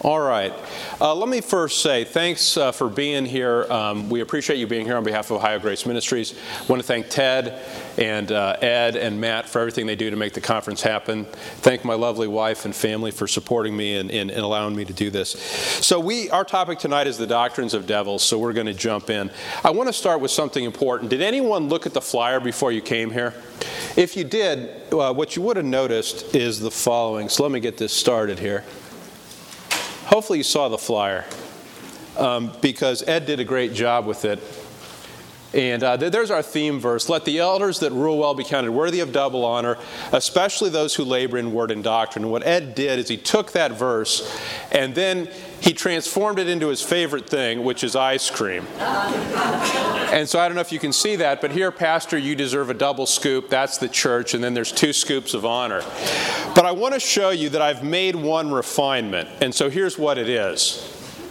All right. Let me first say thanks for being here. We appreciate you being here on behalf of Ohio Grace Ministries. I want to thank Ted and Ed and Matt for everything they do to make the conference happen. Thank my lovely wife and family for supporting me and allowing me to do this. So our topic tonight is the doctrines of devils, so we're going to jump in. I want to start with something important. Did anyone look at the flyer before you came here? If you did, what you would have noticed is the following. So let me get this started here. Hopefully you saw the flyer because Ed did a great job with it. And there's our theme verse. Let the elders that rule well be counted worthy of double honor, especially those who labor in word and doctrine. And what Ed did is he took that verse and then he transformed it into his favorite thing, which is ice cream. And so I don't know if you can see that, but here, Pastor, you deserve a double scoop. That's the church, and then there's 2 scoops of honor. But I want to show you that I've made one refinement, and so here's what it is.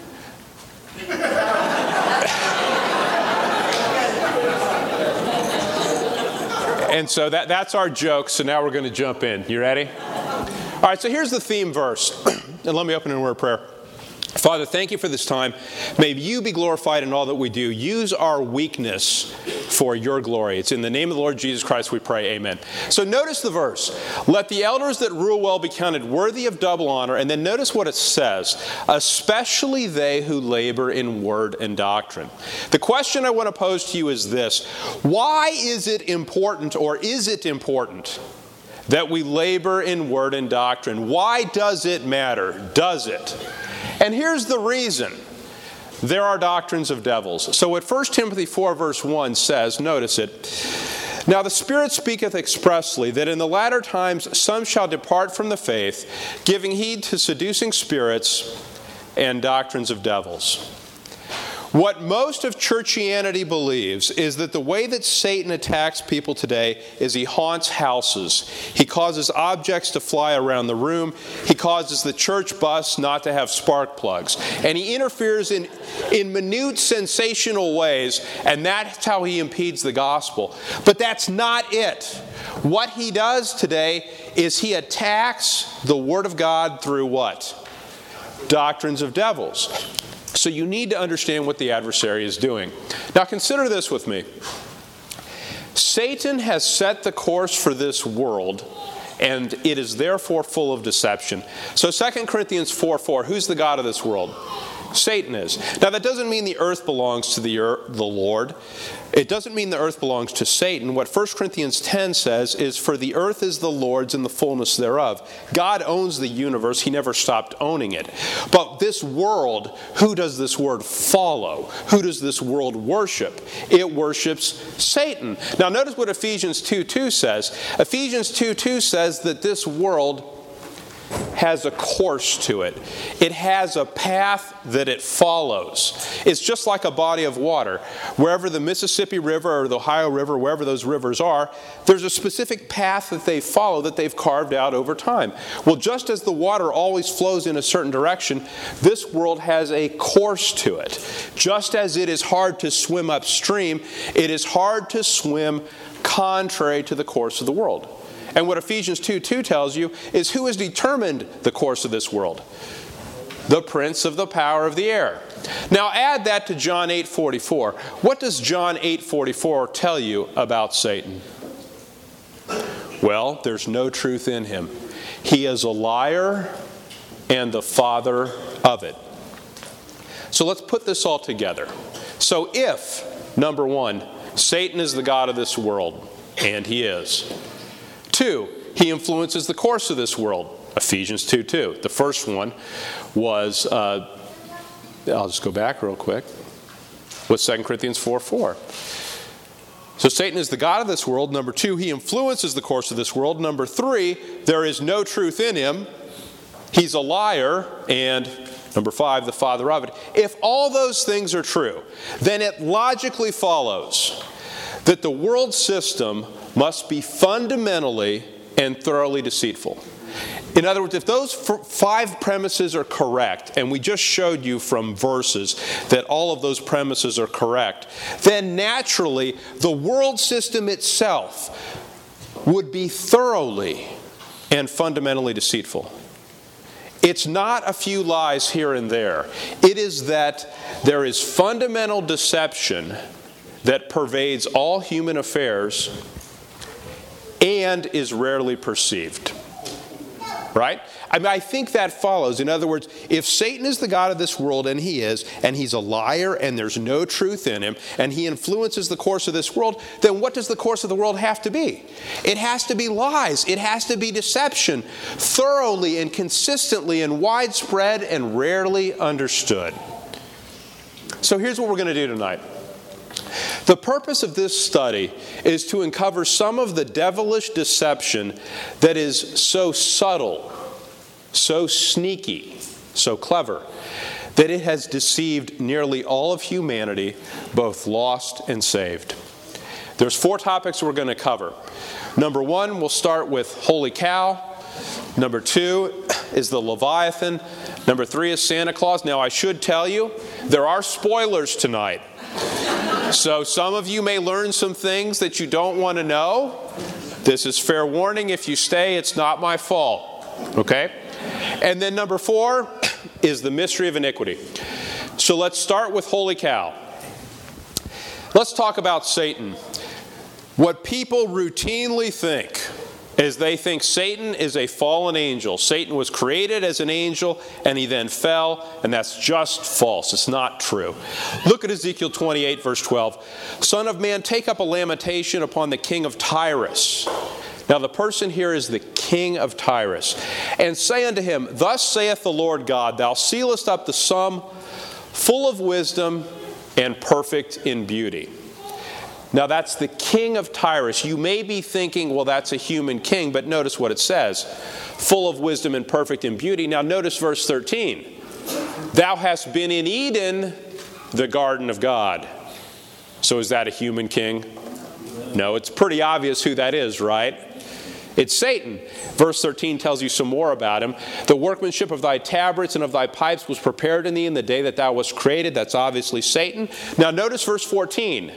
And so that's our joke, so now we're going to jump in. You ready? All right, so here's the theme verse. And let me open in a word of prayer. Father, thank you for this time. May you be glorified in all that we do. Use our weakness for your glory. It's in the name of the Lord Jesus Christ we pray. Amen. So notice the verse. Let the elders that rule well be counted worthy of double honor. And then notice what it says. Especially they who labor in word and doctrine. The question I want to pose to you is this. Why is it important, or is it important, that we labor in word and doctrine? Why does it matter? Does it? And here's the reason. There are doctrines of devils. So what 1 Timothy 4 verse 1 says, notice it. Now the Spirit speaketh expressly that in the latter times some shall depart from the faith, giving heed to seducing spirits and doctrines of devils. What most of churchianity believes is that the way that Satan attacks people today is he haunts houses. He causes objects to fly around the room. He causes the church bus not to have spark plugs. And he interferes in minute, sensational ways, and that's how he impedes the gospel. But that's not it. What he does today is he attacks the Word of God through what? Doctrines of devils. So you need to understand what the adversary is doing. Now consider this with me. Satan has set the course for this world, and it is therefore full of deception. So 2 Corinthians 4:4, who's the god of this world? Satan is. Now that doesn't mean the earth belongs to the Lord. It doesn't mean the earth belongs to Satan. What 1 Corinthians 10 says is, for the earth is the Lord's and the fullness thereof. God owns the universe. He never stopped owning it. But this world, who does this world follow? Who does this world worship? It worships Satan. Now notice what Ephesians 2:2 says. Ephesians 2:2 says that this world has a course to it. It has a path that it follows. It's just like a body of water. Wherever the Mississippi River or the Ohio River, wherever those rivers are, there's a specific path that they follow that they've carved out over time. Well, just as the water always flows in a certain direction, this world has a course to it. Just as it is hard to swim upstream, it is hard to swim contrary to the course of the world. And what Ephesians 2:2 tells you is who has determined the course of this world? The prince of the power of the air. Now add that to John 8:44. What does John 8:44 tell you about Satan? Well, there's no truth in him. He is a liar and the father of it. So let's put this all together. So if, number one, Satan is the god of this world, and he is. 2, he influences the course of this world. Ephesians 2:2. The first one was, I'll just go back real quick, was 2 Corinthians 4:4. So Satan is the god of this world. Number 2, he influences the course of this world. Number 3, there is no truth in him. He's a liar. And number 5, the father of it. If all those things are true, then it logically follows that the world system must be fundamentally and thoroughly deceitful. In other words, if those 5 premises are correct, and we just showed you from verses that all of those premises are correct, then naturally the world system itself would be thoroughly and fundamentally deceitful. It's not a few lies here and there. It is that there is fundamental deception that pervades all human affairs and is rarely perceived. Right? I think that follows. In other words, if Satan is the god of this world, and he is, and he's a liar, and there's no truth in him, and he influences the course of this world, then what does the course of the world have to be? It has to be lies. It has to be deception, thoroughly and consistently and widespread and rarely understood. So here's what we're going to do tonight. The purpose of this study is to uncover some of the devilish deception that is so subtle, so sneaky, so clever, that it has deceived nearly all of humanity, both lost and saved. There's 4 topics we're going to cover. Number 1, we'll start with Holy Cow. Number 2 is the Leviathan. Number 3 is Santa Claus. Now, I should tell you, there are spoilers tonight. So some of you may learn some things that you don't want to know. This is fair warning. If you stay, it's not my fault. Okay? And then number 4 is the mystery of iniquity. So let's start with Holy Cow. Let's talk about Satan. What people routinely think is they think Satan is a fallen angel. Satan was created as an angel, and he then fell, and that's just false. It's not true. Look at Ezekiel 28, verse 12. Son of man, take up a lamentation upon the king of Tyrus. Now the person here is the king of Tyrus. And say unto him, Thus saith the Lord God, Thou sealest up the sum, full of wisdom and perfect in beauty. Now that's the king of Tyrus. You may be thinking, well, that's a human king, but notice what it says. Full of wisdom and perfect in beauty. Now notice verse 13. Thou hast been in Eden, the garden of God. So is that a human king? No, it's pretty obvious who that is, right? It's Satan. Verse 13 tells you some more about him. The workmanship of thy tabrets and of thy pipes was prepared in thee in the day that thou wast created. That's obviously Satan. Now notice verse 14.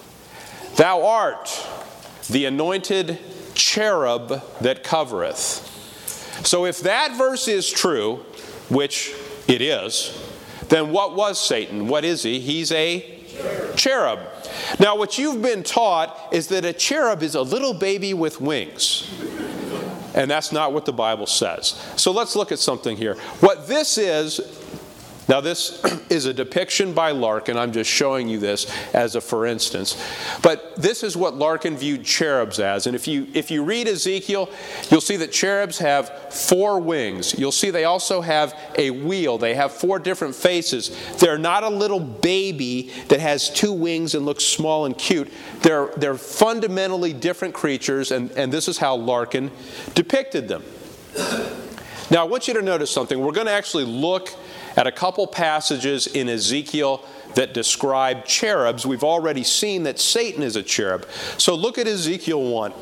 Thou art the anointed cherub that covereth. So if that verse is true, which it is, then what was Satan? What is he? He's a cherub. Now what you've been taught is that a cherub is a little baby with wings. And that's not what the Bible says. So let's look at something here. What this is, now this is a depiction by Larkin. I'm just showing you this as a for instance. But this is what Larkin viewed cherubs as. And if you read Ezekiel, you'll see that cherubs have 4 wings. You'll see they also have a wheel. They have 4 different faces. They're not a little baby that has 2 wings and looks small and cute. They're fundamentally different creatures, and this is how Larkin depicted them. Now I want you to notice something. We're going to actually look at a couple passages in Ezekiel that describe cherubs. We've already seen that Satan is a cherub. So look at Ezekiel 1,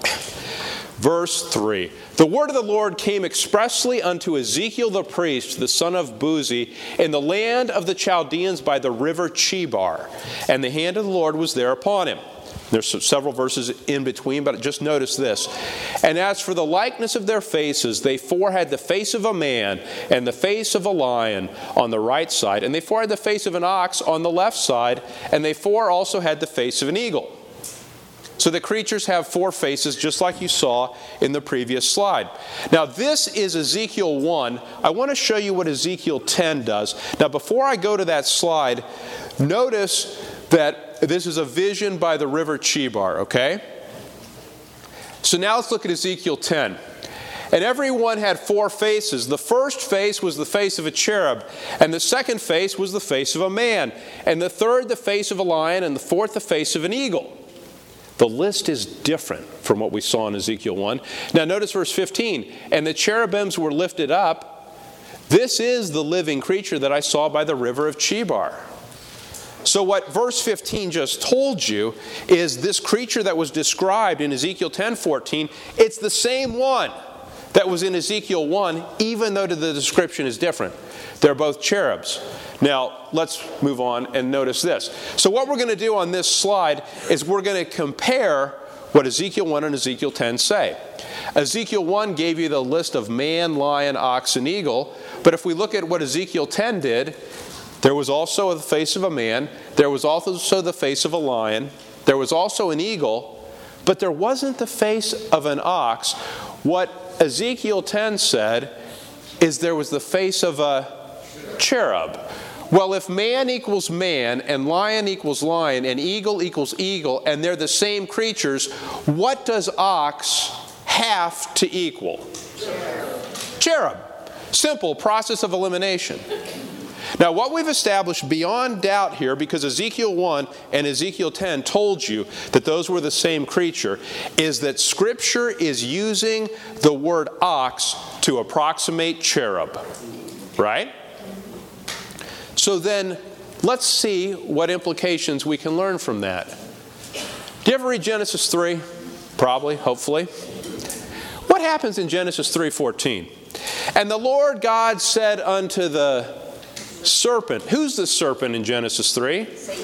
verse 3. The word of the Lord came expressly unto Ezekiel the priest, the son of Buzi, in the land of the Chaldeans by the river Chebar. And the hand of the Lord was there upon him. There's several verses in between, but just notice this. And as for the likeness of their faces, they 4 had the face of a man and the face of a lion on the right side, and they 4 had the face of an ox on the left side, and they 4 also had the face of an eagle. So the creatures have 4 faces, just like you saw in the previous slide. Now this is Ezekiel 1. I want to show you what Ezekiel 10 does. Now before I go to that slide, notice that this is a vision by the river Chebar, okay? So now let's look at Ezekiel 10. And every one had 4 faces. The first face was the face of a cherub, and the second face was the face of a man, and the third the face of a lion, and the fourth the face of an eagle. The list is different from what we saw in Ezekiel 1. Now notice verse 15. And the cherubims were lifted up. This is the living creature that I saw by the river of Chebar. So what verse 15 just told you is this creature that was described in Ezekiel 10:14, it's the same one that was in Ezekiel 1, even though the description is different. They're both cherubs. Now, let's move on and notice this. So what we're going to do on this slide is we're going to compare what Ezekiel 1 and Ezekiel 10 say. Ezekiel 1 gave you the list of man, lion, ox, and eagle. But if we look at what Ezekiel 10 did, there was also the face of a man. There was also the face of a lion. There was also an eagle. But there wasn't the face of an ox. What Ezekiel 10 said is there was the face of a cherub. Well, if man equals man, and lion equals lion, and eagle equals eagle, and they're the same creatures, what does ox have to equal? Cherub. Simple process of elimination. Now, what we've established beyond doubt here, because Ezekiel 1 and Ezekiel 10 told you that those were the same creature, is that Scripture is using the word ox to approximate cherub. Right? So then, let's see what implications we can learn from that. Do you ever read Genesis 3? Probably, hopefully. What happens in Genesis 3:14? And the Lord God said unto the serpent. Who's the serpent in Genesis 3?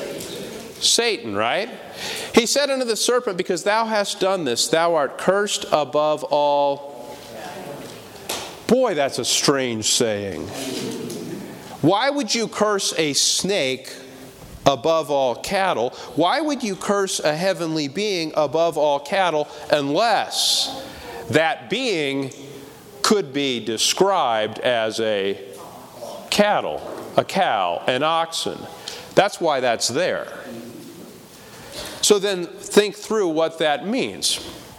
Satan, right? He said unto the serpent, because thou hast done this, thou art cursed above all. Boy, that's a strange saying. Why would you curse a snake above all cattle? Why would you curse a heavenly being above all cattle unless that being could be described as a cattle, a cow, an oxen? That's why that's there. So then think through what that means.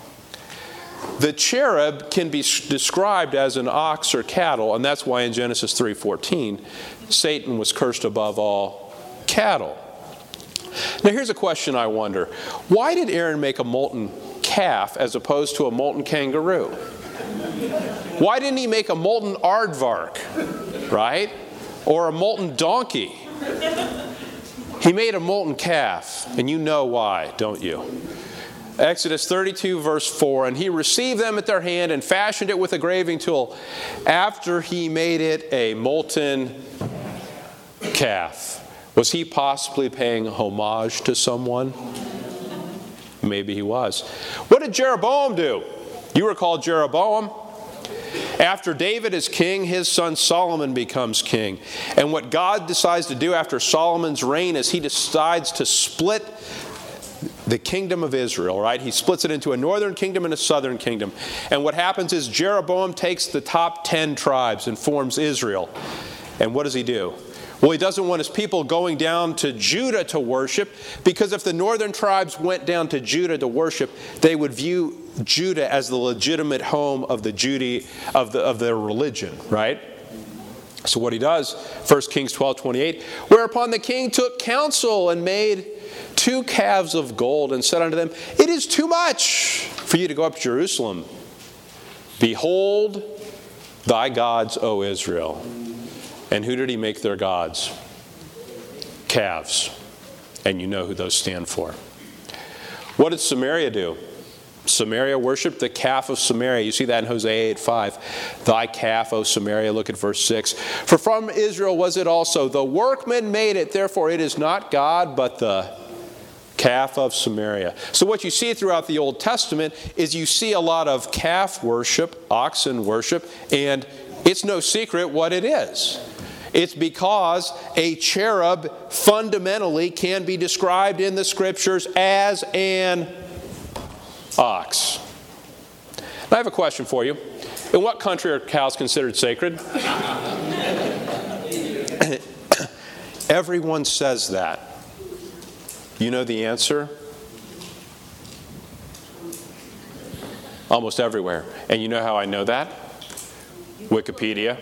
The cherub can be described as an ox or cattle, and that's why in Genesis 3:14, Satan was cursed above all cattle. Now here's a question I wonder. Why did Aaron make a molten calf as opposed to a molten kangaroo? Why didn't he make a molten aardvark, right? Or a molten donkey? He made a molten calf, and you know why, don't you? Exodus 32 verse 4, and he received them at their hand and fashioned it with a graving tool after he made it a molten calf. Was he possibly paying homage to someone? Maybe he was. What did Jeroboam do? You recall Jeroboam? After David is king, his son Solomon becomes king. And what God decides to do after Solomon's reign is he decides to split the kingdom of Israel, right? He splits it into a northern kingdom and a southern kingdom. And what happens is Jeroboam takes the top 10 tribes and forms Israel. And what does he do? Well, he doesn't want his people going down to Judah to worship, because if the northern tribes went down to Judah to worship, they would view Judah as the legitimate home of of their religion, right? So what he does, 1 Kings 12:28, whereupon the king took counsel and made 2 calves of gold and said unto them, it is too much for you to go up to Jerusalem. Behold thy gods, O Israel. And who did he make their gods? Calves. And you know who those stand for. What did Samaria do? Samaria worshiped the calf of Samaria. You see that in Hosea 8:5. Thy calf, O Samaria, look at verse 6. For from Israel was it also. The workman made it, therefore it is not God, but the calf of Samaria. So what you see throughout the Old Testament is you see a lot of calf worship, oxen worship, and it's no secret what it is. It's because a cherub fundamentally can be described in the Scriptures as an ox. Now I have a question for you. In what country are cows considered sacred? Everyone says that. You know the answer? Almost everywhere. And you know how I know that? Wikipedia.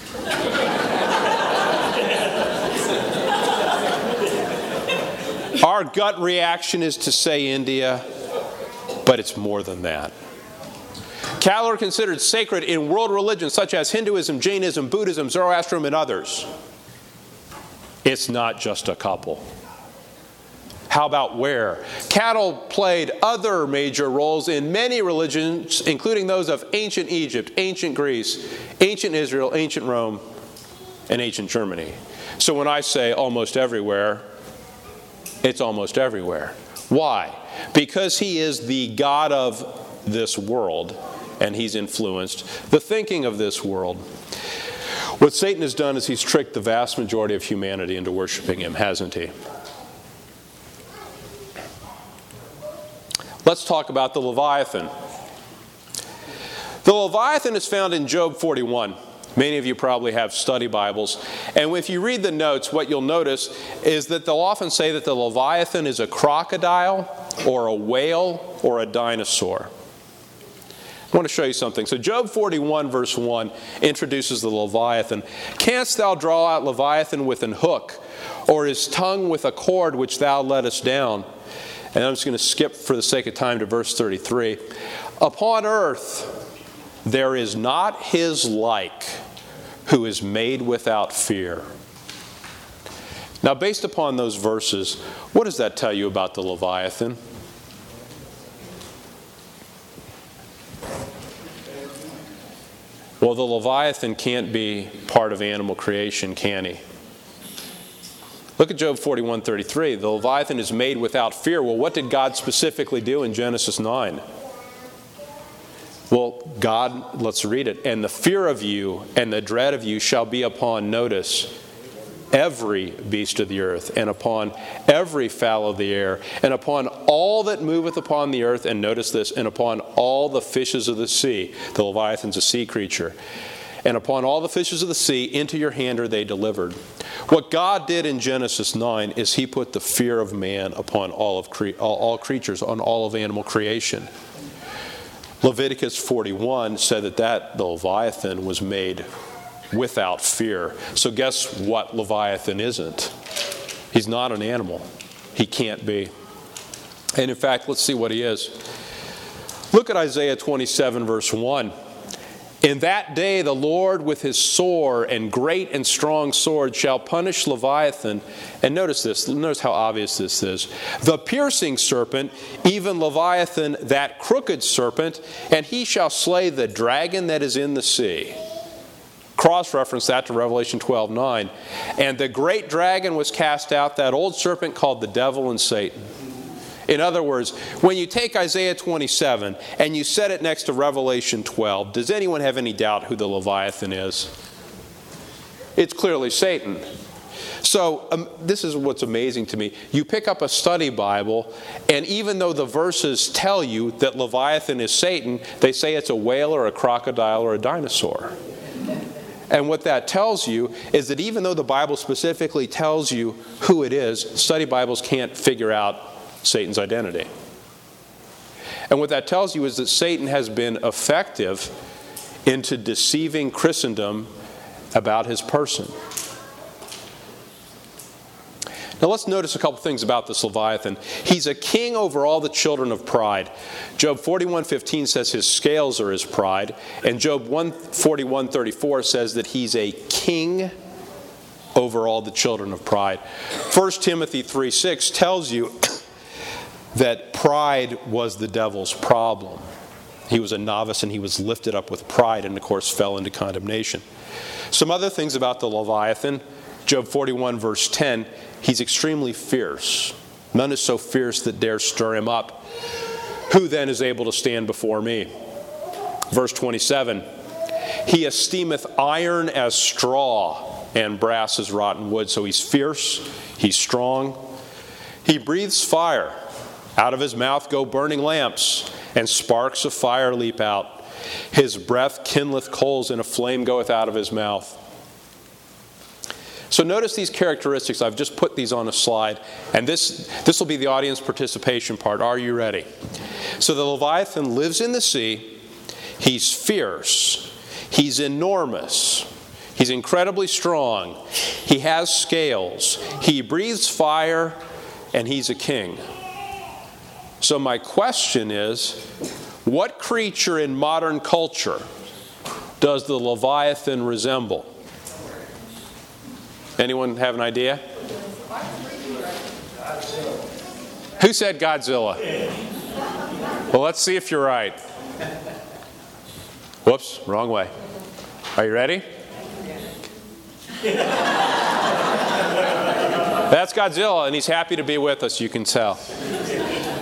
Our gut reaction is to say India, but it's more than that. Cattle are considered sacred in world religions such as Hinduism, Jainism, Buddhism, Zoroastrianism, and others. It's not just a couple. How about where? Cattle played other major roles in many religions, including those of ancient Egypt, ancient Greece, ancient Israel, ancient Rome, and ancient Germany. So when I say almost everywhere, it's almost everywhere. Why? Because he is the God of this world, and he's influenced the thinking of this world. What Satan has done is he's tricked the vast majority of humanity into worshiping him, hasn't he? Let's talk about the Leviathan. The Leviathan is found in Job 41. Many of you probably have study Bibles. And if you read the notes, what you'll notice is that they'll often say that the Leviathan is a crocodile or a whale or a dinosaur. I want to show you something. So Job 41 verse 1 introduces the Leviathan. Canst thou draw out Leviathan with an hook, or his tongue with a cord which thou lettest down? And I'm just going to skip for the sake of time to verse 33. Upon earth there is not his like, who is made without fear. Now, based upon those verses, what does that tell you about the Leviathan? Well, the Leviathan can't be part of animal creation, can he? Look at Job 41:33. The Leviathan is made without fear. Well, what did God specifically do in Genesis 9? Well, God, let's read it. And the fear of you and the dread of you shall be upon, notice, every beast of the earth, and upon every fowl of the air, and upon all that moveth upon the earth, and notice this, and upon all the fishes of the sea. The Leviathan's a sea creature. And upon all the fishes of the sea, into your hand are they delivered. What God did in Genesis 9 is he put the fear of man upon all creatures, on all of animal creation. Leviticus 41 said that the Leviathan was made without fear. So guess what Leviathan isn't? He's not an animal. He can't be. And in fact, let's see what he is. Look at Isaiah 27 verse 1. In that day the Lord with his sore and great and strong sword shall punish Leviathan. And notice this. Notice how obvious this is. The piercing serpent, even Leviathan, that crooked serpent, and he shall slay the dragon that is in the sea. Cross-reference that to Revelation 12:9. And the great dragon was cast out, that old serpent called the devil and Satan. In other words, when you take Isaiah 27 and you set it next to Revelation 12, does anyone have any doubt who the Leviathan is? It's clearly Satan. So this is what's amazing to me. You pick up a study Bible, and even though the verses tell you that Leviathan is Satan, they say it's a whale or a crocodile or a dinosaur. And what that tells you is that even though the Bible specifically tells you who it is, study Bibles can't figure out Satan's identity. And what that tells you is that Satan has been effective into deceiving Christendom about his person. Now let's notice a couple things about this Leviathan. He's a king over all the children of pride. Job 41:15 says his scales are his pride. And Job 41:34 says that he's a king over all the children of pride. 1 Timothy 3:6 tells you that pride was the devil's problem. He was a novice and he was lifted up with pride and, of course, fell into condemnation. Some other things about the Leviathan. Job 41 verse 10, he's extremely fierce. None is so fierce that dare stir him up. Who then is able to stand before me? Verse 27, he esteemeth iron as straw and brass as rotten wood. So he's fierce, he's strong. He breathes fire. Out of his mouth go burning lamps, and sparks of fire leap out. His breath kindleth coals, and a flame goeth out of his mouth. So notice these characteristics. I've just put these on a slide, and this will be the audience participation part. Are you ready? So the Leviathan lives in the sea. He's fierce. He's enormous. He's incredibly strong. He has scales. He breathes fire, and he's a king. So my question is, what creature in modern culture does the Leviathan resemble? Anyone have an idea? Who said Godzilla? Well, let's see if you're right. Whoops, wrong way. Are you ready? That's Godzilla, and he's happy to be with us, you can tell.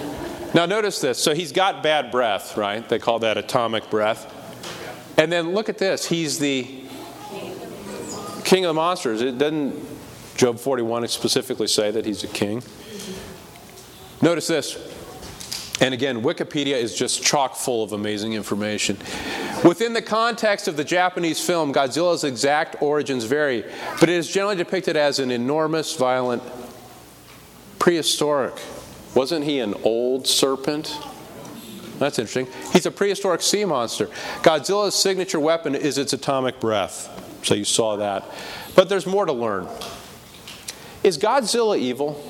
Now notice this. So he's got bad breath, right? They call that atomic breath. And then look at this. He's the king of the monsters. It doesn't Job 41 specifically say that he's a king. Notice this. And again, Wikipedia is just chock full of amazing information. Within the context of the Japanese film, Godzilla's exact origins vary, but it is generally depicted as an enormous, violent, prehistoric. Wasn't he an old serpent? That's interesting. He's a prehistoric sea monster. Godzilla's signature weapon is its atomic breath. So you saw that. But there's more to learn. Is Godzilla evil?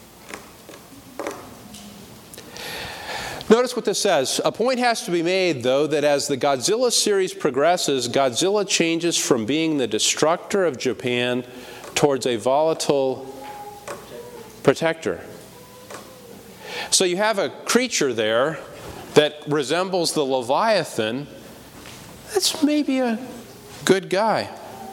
Notice what this says. A point has to be made, though, that as the Godzilla series progresses, Godzilla changes from being the destructor of Japan towards a volatile protector. So you have a creature there that resembles the Leviathan. That's maybe a good guy.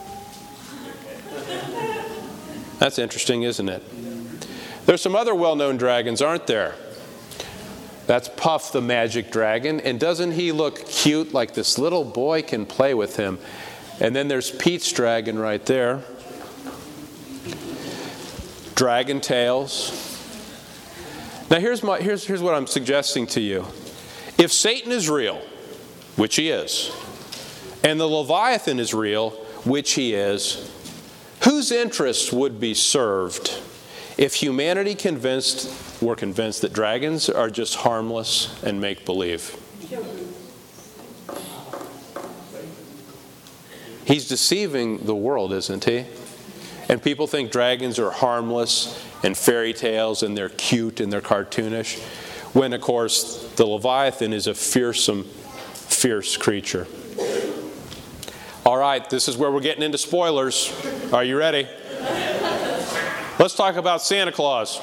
That's interesting, isn't it? There's some other well-known dragons, aren't there? That's Puff the Magic Dragon. And doesn't he look cute, like this little boy can play with him? And then there's Pete's dragon right there. Dragon tails. Now here's what I'm suggesting to you. If Satan is real, which he is, and the Leviathan is real, which he is, whose interests would be served if humanity were convinced that dragons are just harmless and make-believe? He's deceiving the world, isn't he? And people think dragons are harmless and fairy tales and they're cute and they're cartoonish, when, of course, the Leviathan is a fearsome, fierce creature. All right, this is where we're getting into spoilers. Are you ready? Let's talk about Santa Claus.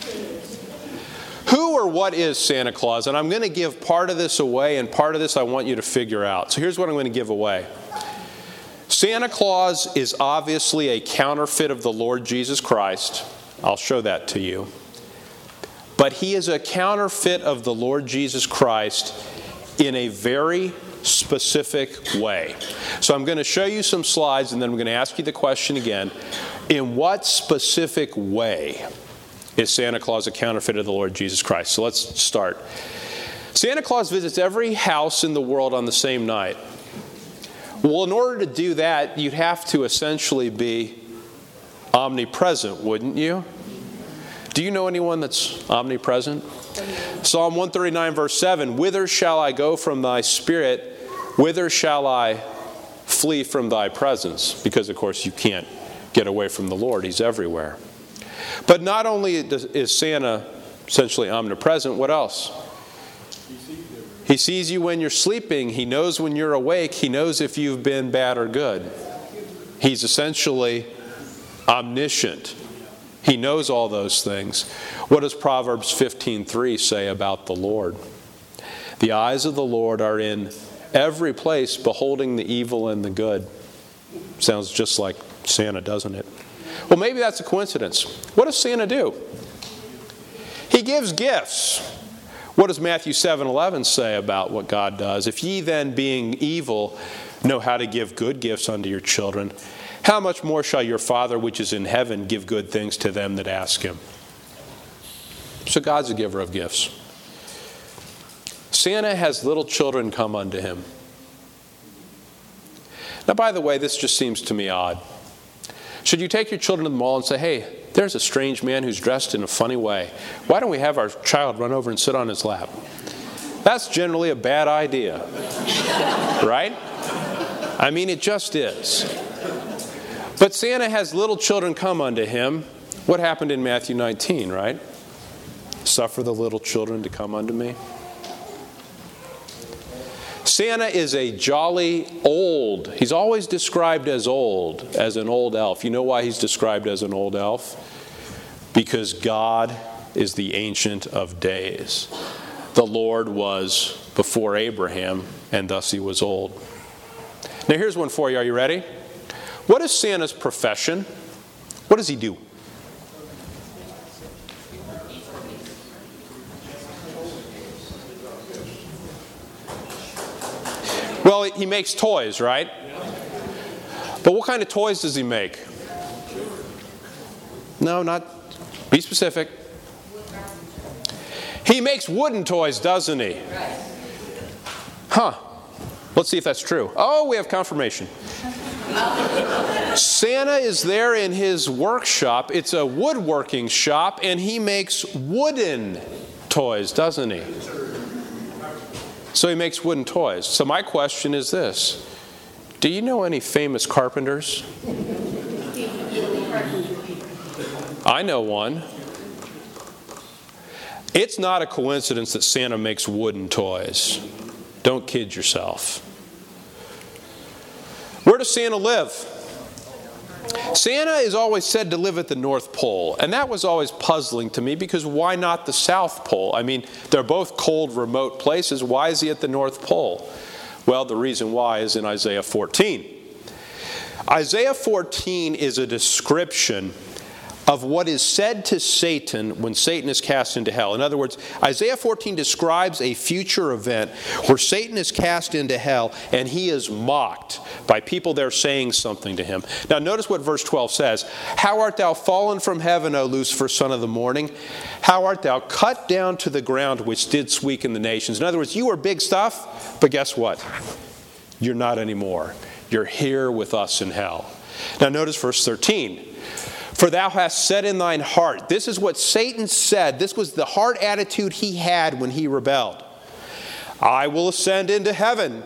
Who or what is Santa Claus? And I'm going to give part of this away, and part of this I want you to figure out. So here's what I'm going to give away. Santa Claus is obviously a counterfeit of the Lord Jesus Christ. I'll show that to you. But he is a counterfeit of the Lord Jesus Christ in a very specific way. So I'm going to show you some slides, and then I'm going to ask you the question again. In what specific way is Santa Claus a counterfeit of the Lord Jesus Christ? So let's start. Santa Claus visits every house in the world on the same night. Well, in order to do that, you'd have to essentially be omnipresent, wouldn't you? Do you know anyone that's omnipresent? Psalm 139, verse 7, "Whither shall I go from thy spirit? Whither shall I flee from thy presence?" Because, of course, you can't get away from the Lord. He's everywhere. But not only is Santa essentially omnipresent, what else? He sees you when you're sleeping. He knows when you're awake. He knows if you've been bad or good. He's essentially omniscient. He knows all those things. What does Proverbs 15:3 say about the Lord? The eyes of the Lord are in every place, beholding the evil and the good. Sounds just like Santa, doesn't it? Well, maybe that's a coincidence. What does Santa do? He gives gifts. What does Matthew 7:11 say about what God does? "If ye then, being evil, know how to give good gifts unto your children, how much more shall your Father which is in heaven give good things to them that ask him?" So God's a giver of gifts. Santa has little children come unto him. Now, by the way, this just seems to me odd. Should you take your children to the mall and say, "Hey, there's a strange man who's dressed in a funny way. Why don't we have our child run over and sit on his lap?" That's generally a bad idea. Right? I mean, it just is. But Santa has little children come unto him. What happened in Matthew 19, right? "Suffer the little children to come unto me." Santa is a jolly old. He's always described as old, as an old elf. You know why he's described as an old elf? Because God is the Ancient of Days. The Lord was before Abraham, and thus he was old. Now here's one for you. Are you ready? What is Santa's profession? What does he do? Well, he makes toys, right? But what kind of toys does he make? No, not. Be specific. He makes wooden toys, doesn't he? Huh. Let's see if that's true. Oh, we have confirmation. Santa is there in his workshop. It's a woodworking shop, and he makes wooden toys, doesn't he? So he makes wooden toys. So my question is this. Do you know any famous carpenters? I know one. It's not a coincidence that Santa makes wooden toys. Don't kid yourself. Where does Santa live? Santa is always said to live at the North Pole, and that was always puzzling to me because why not the South Pole? I mean, they're both cold, remote places. Why is he at the North Pole? Well, the reason why is in Isaiah 14. Isaiah 14 is a description of what is said to Satan when Satan is cast into hell. In other words, Isaiah 14 describes a future event where Satan is cast into hell and he is mocked by people there saying something to him. Now notice what verse 12 says. How art thou fallen from heaven, O Lucifer, son of the morning? How art thou cut down to the ground which didst weaken the nations? In other words, you were big stuff, but guess what? You're not anymore. You're here with us in hell. Now notice verse 13. For thou hast said in thine heart, this is what Satan said. This was the heart attitude he had when he rebelled. I will ascend into heaven.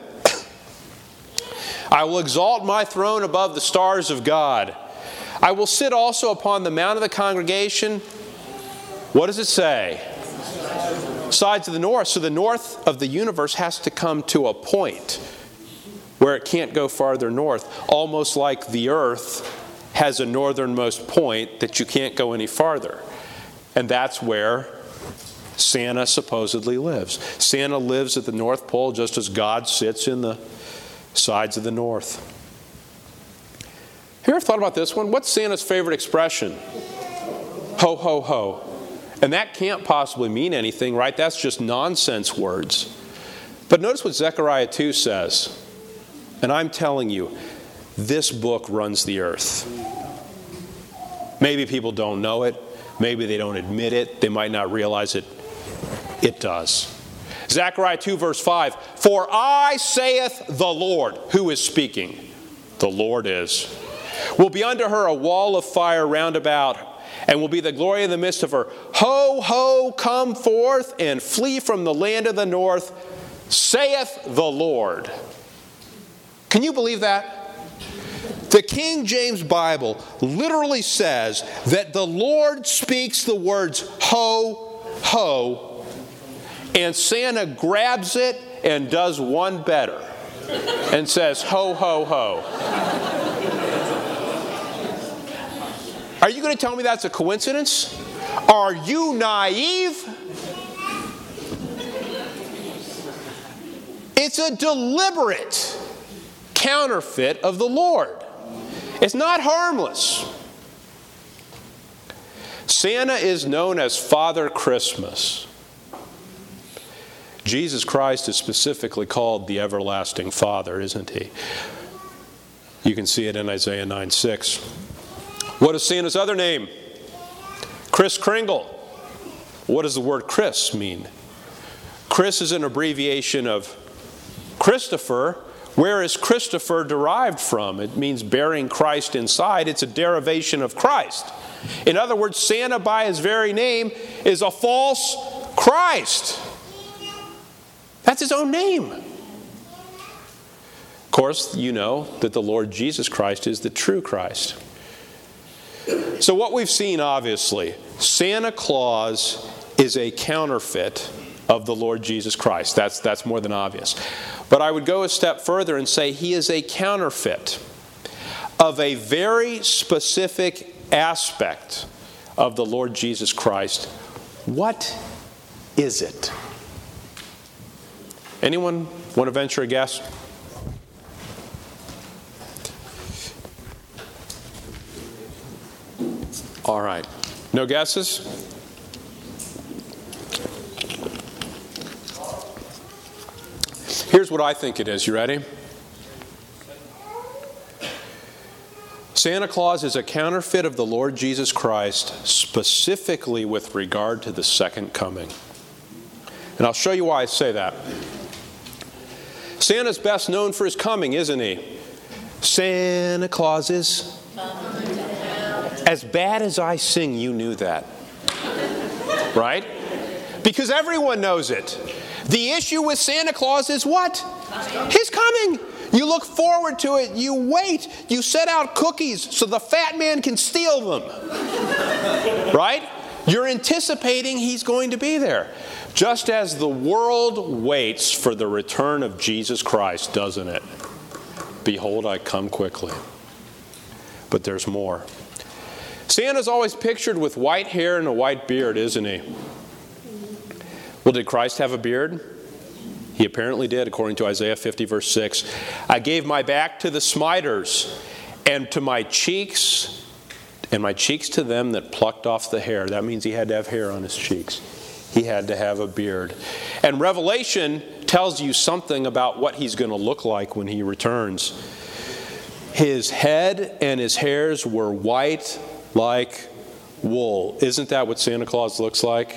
I will exalt my throne above the stars of God. I will sit also upon the mount of the congregation. What does it say? Sides of the north. So the north of the universe has to come to a point where it can't go farther north. Almost like the earth has a northernmost point that you can't go any farther. And that's where Santa supposedly lives. Santa lives at the North Pole just as God sits in the sides of the north. Have you ever thought about this one? What's Santa's favorite expression? Ho, ho, ho. And that can't possibly mean anything, right? That's just nonsense words. But notice what Zechariah 2 says. And I'm telling you, this book runs the earth. Maybe people don't know it. Maybe they don't admit it. They might not realize it. It does. Zechariah 2 verse 5. For I, saith the Lord. Who is speaking? The Lord is. Will be unto her a wall of fire round about, and will be the glory in the midst of her. Ho, ho, come forth and flee from the land of the north, saith the Lord. Can you believe that? The King James Bible literally says that the Lord speaks the words ho, ho, and Santa grabs it and does one better and says ho, ho, ho. Are you going to tell me that's a coincidence? Are you naive? It's a deliberate counterfeit of the Lord. It's not harmless. Santa is known as Father Christmas. Jesus Christ is specifically called the Everlasting Father, isn't he? You can see it in Isaiah 9:6. What is Santa's other name? Kris Kringle. What does the word Chris mean? Chris is an abbreviation of Christopher. Where is Christopher derived from? It means bearing Christ inside. It's a derivation of Christ. In other words, Santa by his very name is a false Christ. That's his own name. Of course, you know that the Lord Jesus Christ is the true Christ. So what we've seen, obviously, Santa Claus is a counterfeit of the Lord Jesus Christ. That's more than obvious. But I would go a step further and say he is a counterfeit of a very specific aspect of the Lord Jesus Christ. What is it? Anyone want to venture a guess? All right. No guesses? Here's what I think it is. You ready? Santa Claus is a counterfeit of the Lord Jesus Christ, specifically with regard to the second coming. And I'll show you why I say that. Santa's best known for his coming, isn't he? Santa Claus is as bad as I sing, you knew that. Right? Because everyone knows it. The issue with Santa Claus is what? His coming. You look forward to it. You wait. You set out cookies so the fat man can steal them. Right? You're anticipating he's going to be there. Just as the world waits for the return of Jesus Christ, doesn't it? Behold, I come quickly. But there's more. Santa's always pictured with white hair and a white beard, isn't he? Well, did Christ have a beard? He apparently did, according to Isaiah 50, verse 6. I gave my back to the smiters, and to my cheeks, to them that plucked off the hair. That means he had to have hair on his cheeks. He had to have a beard. And Revelation tells you something about what he's going to look like when he returns. His head and his hairs were white like wool. Isn't that what Santa Claus looks like?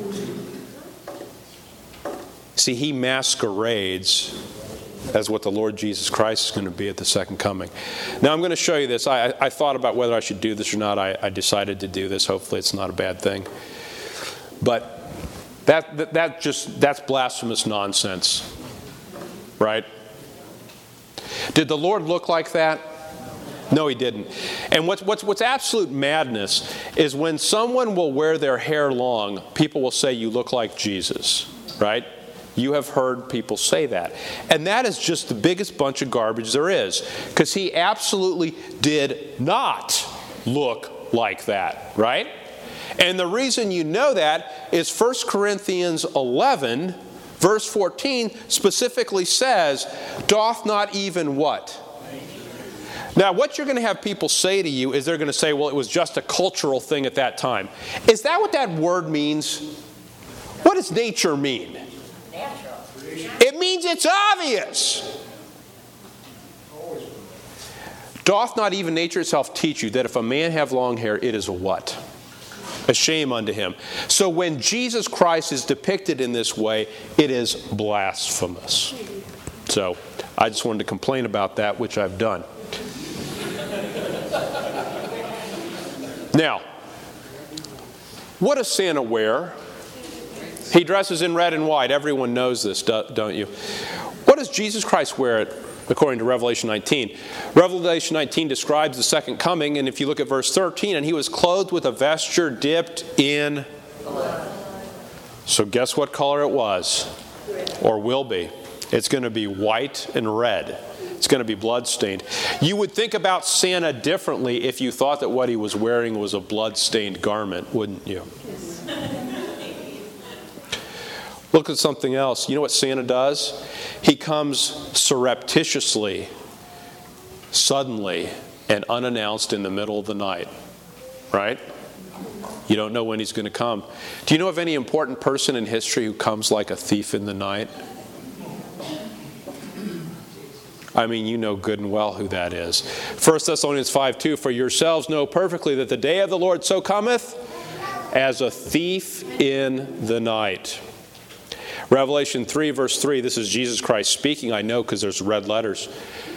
See, he masquerades as what the Lord Jesus Christ is going to be at the second coming. Now, I'm going to show you this. I thought about whether I should do this or not. I decided to do this. Hopefully it's not a bad thing. But that's blasphemous nonsense. Right? Did the Lord look like that? No, he didn't. And what's absolute madness is when someone will wear their hair long, people will say, you look like Jesus. Right? You have heard people say that. And that is just the biggest bunch of garbage there is. Because he absolutely did not look like that, right? And the reason you know that is 1 Corinthians 11, verse 14, specifically says, doth not even what? Now, what you're going to have people say to you is they're going to say, well, it was just a cultural thing at that time. Is that what that word means? What does nature mean? It means it's obvious. Doth not even nature itself teach you that if a man have long hair, it is a what? A shame unto him. So when Jesus Christ is depicted in this way, it is blasphemous. So I just wanted to complain about that, which I've done. Now, what does Santa wear? He dresses in red and white. Everyone knows this, don't you? What does Jesus Christ wear according to Revelation 19? Revelation 19 describes the second coming, and if you look at verse 13, and he was clothed with a vesture dipped in blood. So guess what color it was? Or will be. It's going to be white and red. It's going to be blood-stained. You would think about Santa differently if you thought that what he was wearing was a blood-stained garment, wouldn't you? Look at something else. You know what Santa does? He comes surreptitiously, suddenly, and unannounced in the middle of the night. Right? You don't know when he's going to come. Do you know of any important person in history who comes like a thief in the night? I mean, you know good and well who that is. 1 Thessalonians 5:2, for yourselves know perfectly that the day of the Lord so cometh as a thief in the night. Revelation 3, verse 3, this is Jesus Christ speaking. I know because there's red letters.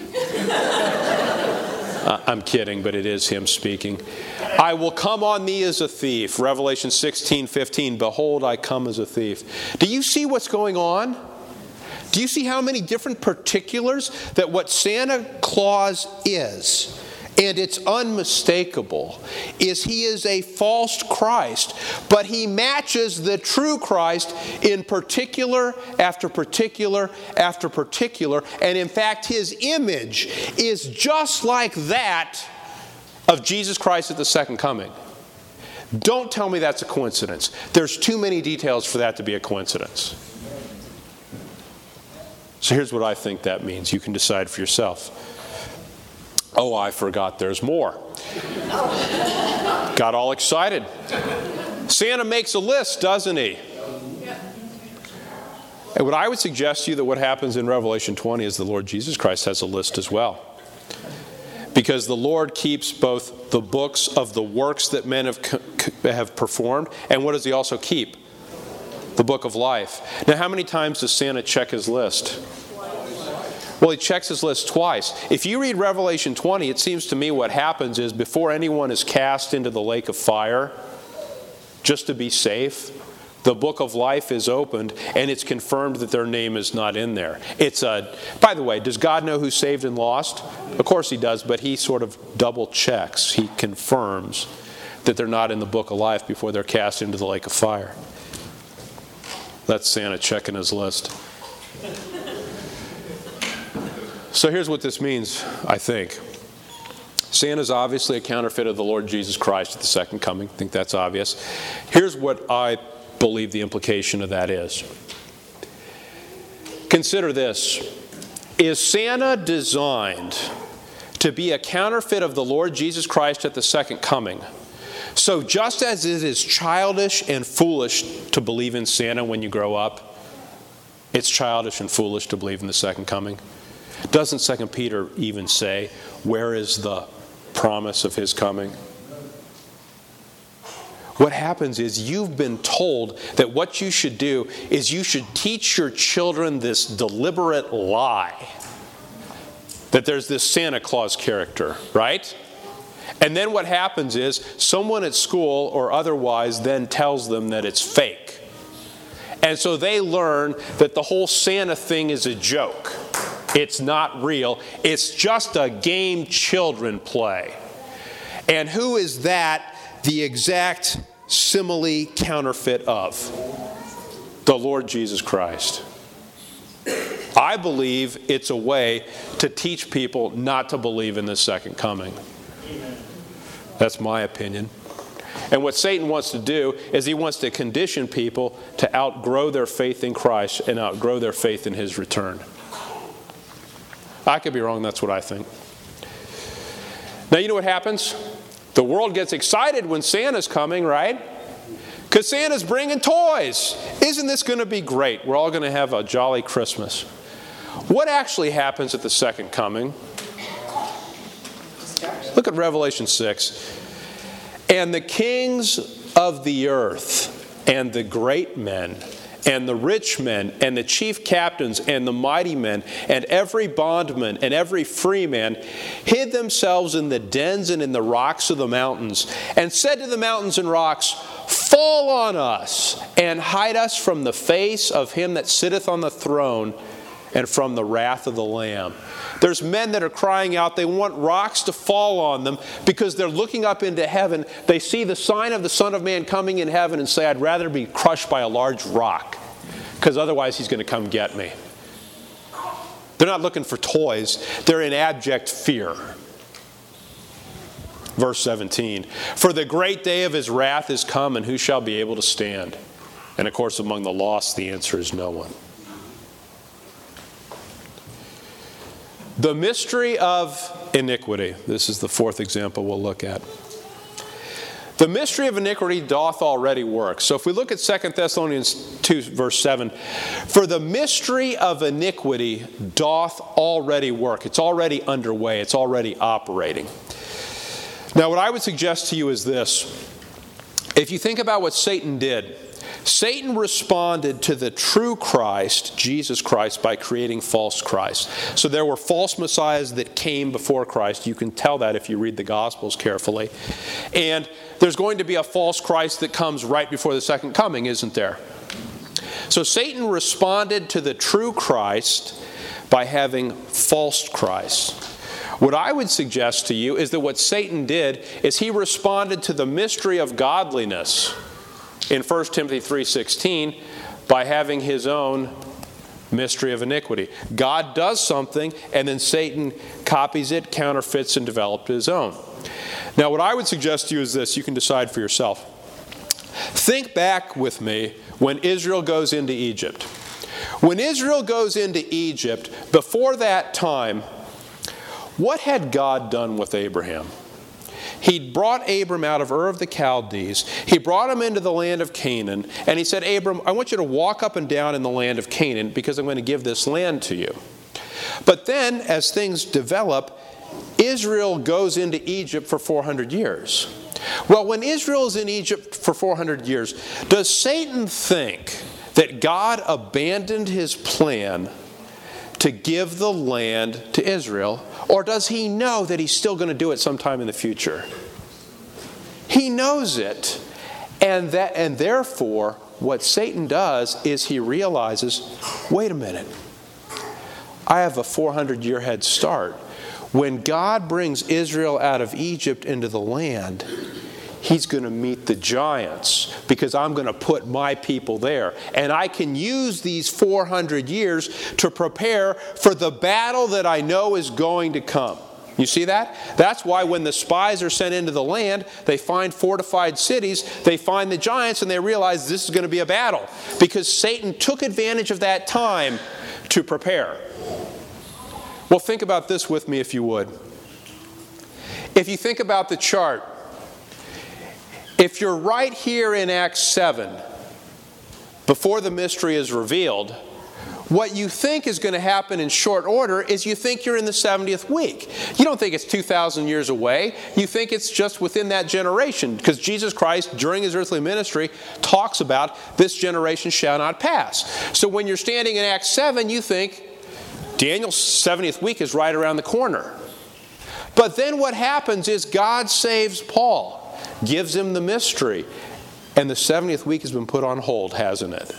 I'm kidding, but it is him speaking. I will come on thee as a thief. Revelation 16:15, behold, I come as a thief. Do you see what's going on? Do you see how many different particulars that what Santa Claus is? And it's unmistakable, is he is a false Christ, but he matches the true Christ in particular after particular after particular. And in fact, his image is just like that of Jesus Christ at the second coming. Don't tell me that's a coincidence. There's too many details for that to be a coincidence. So here's what I think that means. You can decide for yourself. Oh, I forgot there's more. Got all excited. Santa makes a list, doesn't he? And what I would suggest to you that what happens in Revelation 20 is the Lord Jesus Christ has a list as well. Because the Lord keeps both the books of the works that men have performed, and what does he also keep? The book of life. Now, how many times does Santa check his list? Well, he checks his list twice. If you read Revelation 20, it seems to me what happens is before anyone is cast into the lake of fire, just to be safe, the book of life is opened and it's confirmed that their name is not in there. By the way, does God know who's saved and lost? Of course he does, but he sort of double checks. He confirms that they're not in the book of life before they're cast into the lake of fire. That's Santa checking his list. So here's what this means, I think. Santa's obviously a counterfeit of the Lord Jesus Christ at the second coming. I think that's obvious. Here's what I believe the implication of that is. Consider this. Is Santa designed to be a counterfeit of the Lord Jesus Christ at the second coming? So just as it is childish and foolish to believe in Santa when you grow up, it's childish and foolish to believe in the second coming. Doesn't 2 Peter even say, where is the promise of his coming? What happens is you've been told that what you should do is you should teach your children this deliberate lie that there's this Santa Claus character, right? And then what happens is someone at school or otherwise then tells them that it's fake. And so they learn that the whole Santa thing is a joke. It's not real. It's just a game children play. And who is that the exact simile counterfeit of? The Lord Jesus Christ. I believe it's a way to teach people not to believe in the second coming. That's my opinion. And what Satan wants to do is he wants to condition people to outgrow their faith in Christ and outgrow their faith in his return. I could be wrong, that's what I think. Now, you know what happens? The world gets excited when Santa's coming, right? Because Santa's bringing toys. Isn't this going to be great? We're all going to have a jolly Christmas. What actually happens at the second coming? Look at Revelation 6. And the kings of the earth, and the great men, and the rich men, and the chief captains, and the mighty men, and every bondman, and every free man, hid themselves in the dens and in the rocks of the mountains, and said to the mountains and rocks, fall on us, and hide us from the face of him that sitteth on the throne, and from the wrath of the Lamb. There's men that are crying out, they want rocks to fall on them because they're looking up into heaven. They see the sign of the Son of Man coming in heaven and say, I'd rather be crushed by a large rock because otherwise he's going to come get me. They're not looking for toys. They're in abject fear. Verse 17, for the great day of his wrath is come, and who shall be able to stand? And of course, among the lost, the answer is no one. The mystery of iniquity. This is the fourth example we'll look at. The mystery of iniquity doth already work. So if we look at 2 Thessalonians 2, verse 7, for the mystery of iniquity doth already work. It's already underway. It's already operating. Now, what I would suggest to you is this. If you think about what Satan did, Satan responded to the true Christ, Jesus Christ, by creating false Christs. So there were false messiahs that came before Christ. You can tell that if you read the Gospels carefully. And there's going to be a false Christ that comes right before the second coming, isn't there? So Satan responded to the true Christ by having false Christs. What I would suggest to you is that what Satan did is he responded to the mystery of godliness in 1 Timothy 3:16 by having his own mystery of iniquity. God does something and then Satan copies it, counterfeits, and develops his own. Now what I would suggest to you is this. You can decide for yourself. Think back with me when Israel goes into Egypt. When Israel goes into Egypt, before that time, what had God done with Abraham? He brought Abram out of Ur of the Chaldees. He brought him into the land of Canaan. And he said, Abram, I want you to walk up and down in the land of Canaan because I'm going to give this land to you. But then, as things develop, Israel goes into Egypt for 400 years. Well, when Israel is in Egypt for 400 years, does Satan think that God abandoned his plan to give the land to Israel, or does he know that he's still going to do it sometime in the future? He knows it, and therefore what Satan does is he realizes, wait a minute, I have a 400-year head start. When God brings Israel out of Egypt into the land, he's going to meet the giants because I'm going to put my people there. And I can use these 400 years to prepare for the battle that I know is going to come. You see that? That's why when the spies are sent into the land, they find fortified cities, they find the giants, and they realize this is going to be a battle because Satan took advantage of that time to prepare. Well, think about this with me if you would. If you think about the chart, if you're right here in Acts 7, before the mystery is revealed, what you think is going to happen in short order is you think you're in the 70th week. You don't think it's 2,000 years away. You think it's just within that generation because Jesus Christ, during his earthly ministry, talks about this generation shall not pass. So when you're standing in Acts 7, you think Daniel's 70th week is right around the corner. But then what happens is God saves Paul, gives him the mystery, and the 70th week has been put on hold, hasn't it?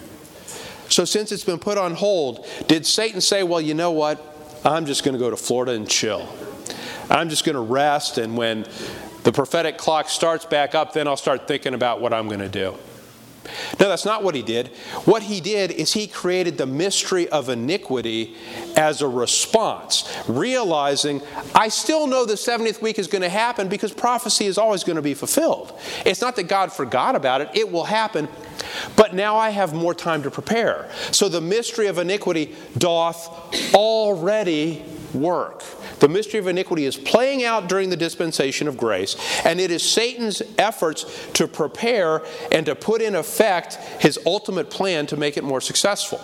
So since it's been put on hold, did Satan say, well, you know what? I'm just going to go to Florida and chill. I'm just going to rest, and when the prophetic clock starts back up, then I'll start thinking about what I'm going to do. No, that's not what he did. What he did is he created the mystery of iniquity as a response, realizing, I still know the 70th week is going to happen because prophecy is always going to be fulfilled. It's not that God forgot about it. It will happen. But now I have more time to prepare. So the mystery of iniquity doth already work. The mystery of iniquity is playing out during the dispensation of grace, and it is Satan's efforts to prepare and to put in effect his ultimate plan to make it more successful.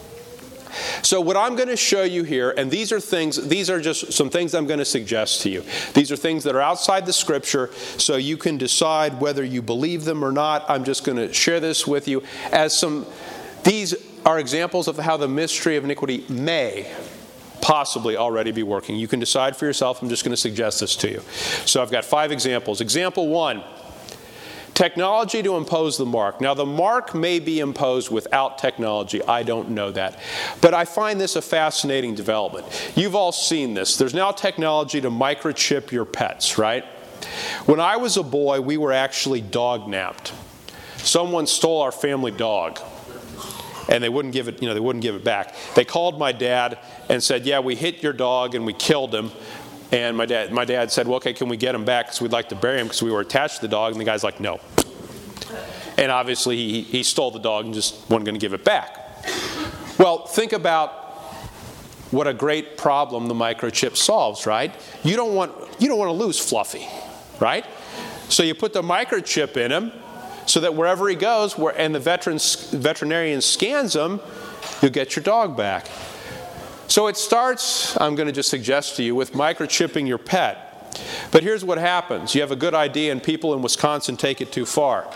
So what I'm going to show you here, and these are just some things I'm going to suggest to you. These are things that are outside the Scripture, so you can decide whether you believe them or not. I'm just going to share this with you as these are examples of how the mystery of iniquity may possibly already be working. You can decide for yourself. I'm just going to suggest this to you. So I've got 5 examples. Example 1. Technology to impose the mark. Now, the mark may be imposed without technology. I don't know that. But I find this a fascinating development. You've all seen this. There's now technology to microchip your pets, right? When I was a boy, we were actually dog napped. Someone stole our family dog, and they wouldn't give it back. They called my dad and said, yeah, we hit your dog and we killed him. And my dad said, well, okay, can we get him back because we'd like to bury him because we were attached to the dog? And the guy's like, no. And obviously he stole the dog and just wasn't going to give it back. Well, think about what a great problem the microchip solves, right? You don't want to lose Fluffy, right? So you put the microchip in him so that wherever he goes and the veterinarian scans him, you'll get your dog back. So it starts, I'm going to just suggest to you, with microchipping your pet. But here's what happens. You have a good idea and people in Wisconsin take it too far.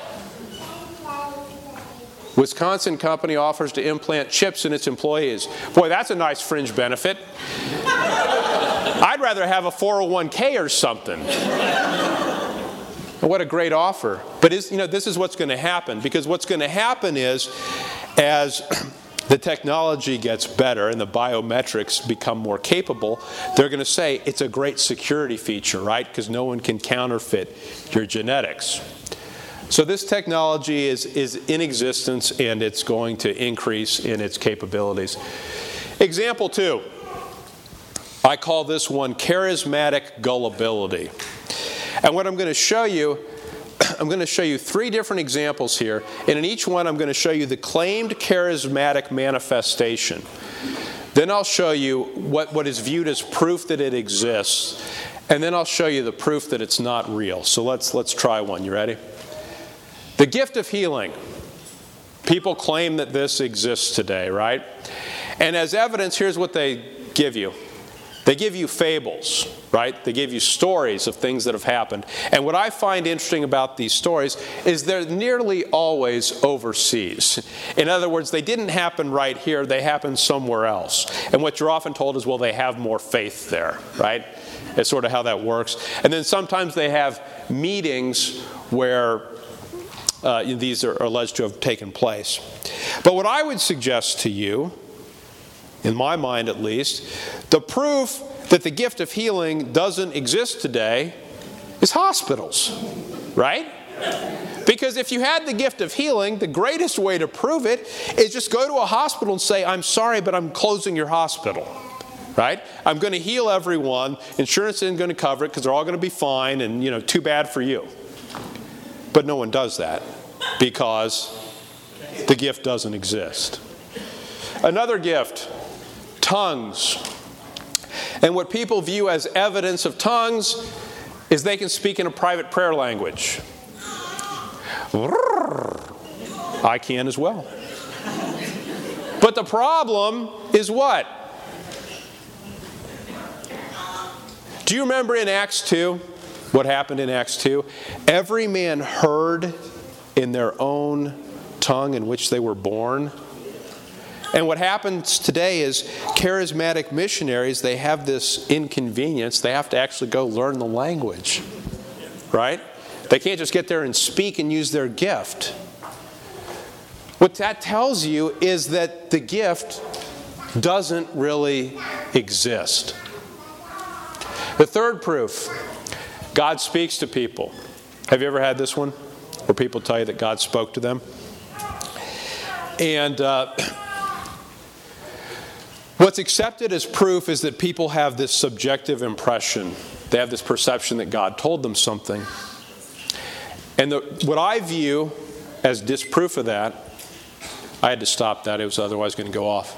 Wisconsin company offers to implant chips in its employees. Boy, that's a nice fringe benefit. I'd rather have a 401k or something. What a great offer. But this is what's going to happen. Because what's going to happen is, as the technology gets better and the biometrics become more capable, they're going to say it's a great security feature, right? Because no one can counterfeit your genetics. So this technology is in existence, and it's going to increase in its capabilities. Example 2. I call this one charismatic gullibility. And what I'm going to show you, I'm going to show you 3 different examples here, and in each one I'm going to show you the claimed charismatic manifestation. Then I'll show you what is viewed as proof that it exists, and then I'll show you the proof that it's not real. So let's try one. You ready? The gift of healing. People claim that this exists today, right? And as evidence, here's what they give you. They give you fables, right? They give you stories of things that have happened. And what I find interesting about these stories is they're nearly always overseas. In other words, they didn't happen right here, they happened somewhere else. And what you're often told is, well, they have more faith there, right? It's sort of how that works. And then sometimes they have meetings where these are alleged to have taken place. But what I would suggest to you, in my mind at least, the proof that the gift of healing doesn't exist today is hospitals, right? Because if you had the gift of healing, the greatest way to prove it is just go to a hospital and say, I'm sorry, but I'm closing your hospital, right? I'm going to heal everyone. Insurance isn't going to cover it because they're all going to be fine and, too bad for you. But no one does that because the gift doesn't exist. Another gift, tongues. And what people view as evidence of tongues is they can speak in a private prayer language. I can as well. But the problem is what? Do you remember in Acts 2? What happened in Acts 2? Every man heard in their own tongue in which they were born. And what happens today is charismatic missionaries, they have this inconvenience. They have to actually go learn the language, right? They can't just get there and speak and use their gift. What that tells you is that the gift doesn't really exist. The third proof, God speaks to people. Have you ever had this one where people tell you that God spoke to them? And what's accepted as proof is that people have this subjective impression. They have this perception that God told them something. And what I view as disproof of that, I had to stop that, it was otherwise going to go off.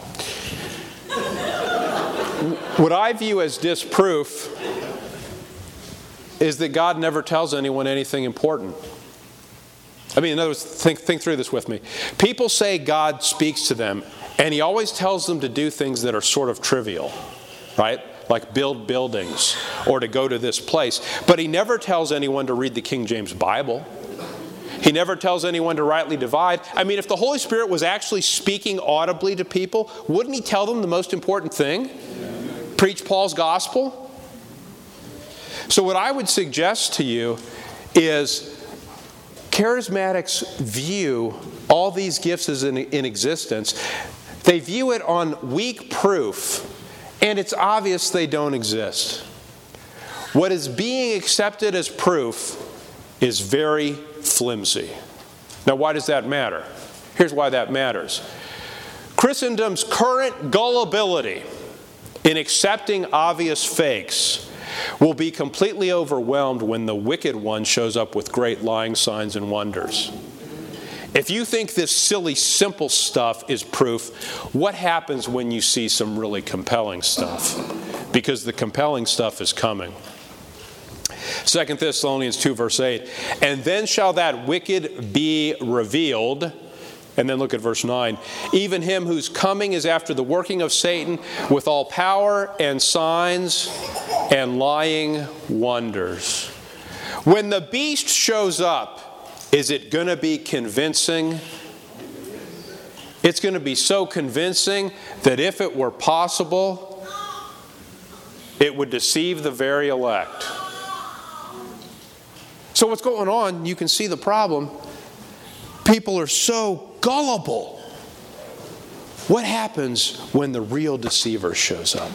What I view as disproof is that God never tells anyone anything important. I mean, in other words, think through this with me. People say God speaks to them, and He always tells them to do things that are sort of trivial, right? Like build buildings or to go to this place. But He never tells anyone to read the King James Bible. He never tells anyone to rightly divide. I mean, if the Holy Spirit was actually speaking audibly to people, wouldn't He tell them the most important thing? Preach Paul's gospel? So what I would suggest to you is charismatics view all these gifts as in existence. They view it on weak proof, and it's obvious they don't exist. What is being accepted as proof is very flimsy. Now, why does that matter? Here's why that matters. Christendom's current gullibility in accepting obvious fakes will be completely overwhelmed when the wicked one shows up with great lying signs and wonders. If you think this silly, simple stuff is proof, what happens when you see some really compelling stuff? Because the compelling stuff is coming. 2 Thessalonians 2 verse 8, and then shall that wicked be revealed. And then look at verse 9. Even him whose coming is after the working of Satan with all power and signs and lying wonders. When the beast shows up, is it going to be convincing? It's going to be so convincing that if it were possible, it would deceive the very elect. So what's going on? You can see the problem. People are so gullible. What happens when the real deceiver shows up?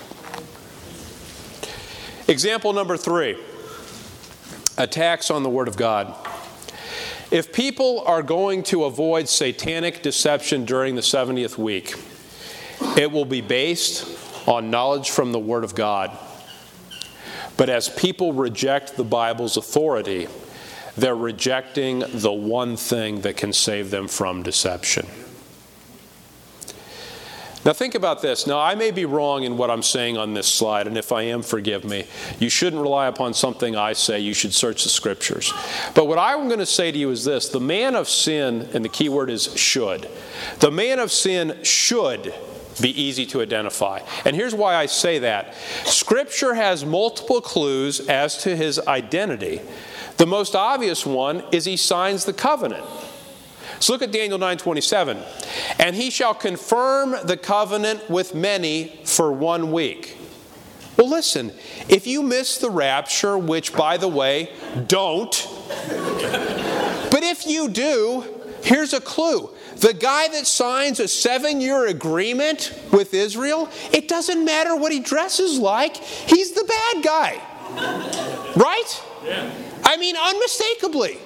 Example number 3. Attacks on the Word of God. If people are going to avoid satanic deception during the 70th week, it will be based on knowledge from the Word of God. But as people reject the Bible's authority, they're rejecting the one thing that can save them from deception. Now think about this. Now I may be wrong in what I'm saying on this slide, and if I am, forgive me. You shouldn't rely upon something I say. You should search the Scriptures. But what I'm going to say to you is this. The man of sin, and the key word is should. The man of sin should be easy to identify. And here's why I say that. Scripture has multiple clues as to his identity. The most obvious one is he signs the covenant. So look at Daniel 9:27. And he shall confirm the covenant with many for 1 week. Well, listen, if you miss the rapture, which, by the way, don't. But if you do, here's a clue. The guy that signs a 7-year agreement with Israel, it doesn't matter what he dresses like. He's the bad guy. Right? Yeah. I mean, unmistakably.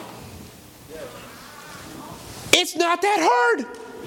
It's not that hard.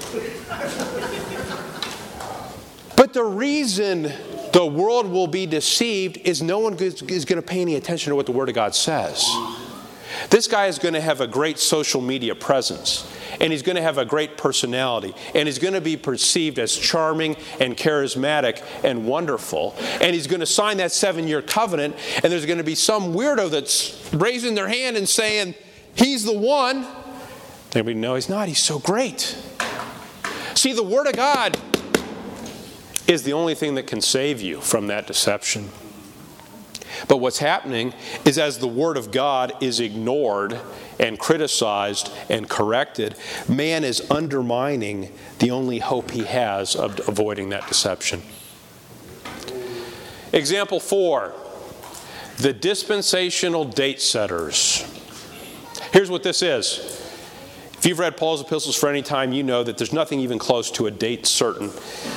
But the reason the world will be deceived is no one is going to pay any attention to what the Word of God says. This guy is going to have a great social media presence, and he's going to have a great personality, and he's going to be perceived as charming and charismatic and wonderful, and he's going to sign that 7-year covenant, and there's going to be some weirdo that's raising their hand and saying, he's the one. Everybody, no, he's not. He's so great. See, the Word of God is the only thing that can save you from that deception. But what's happening is as the Word of God is ignored and criticized and corrected, man is undermining the only hope he has of avoiding that deception. Example 4, the dispensational date setters. Here's what this is. If you've read Paul's epistles for any time, you know that there's nothing even close to a date certain.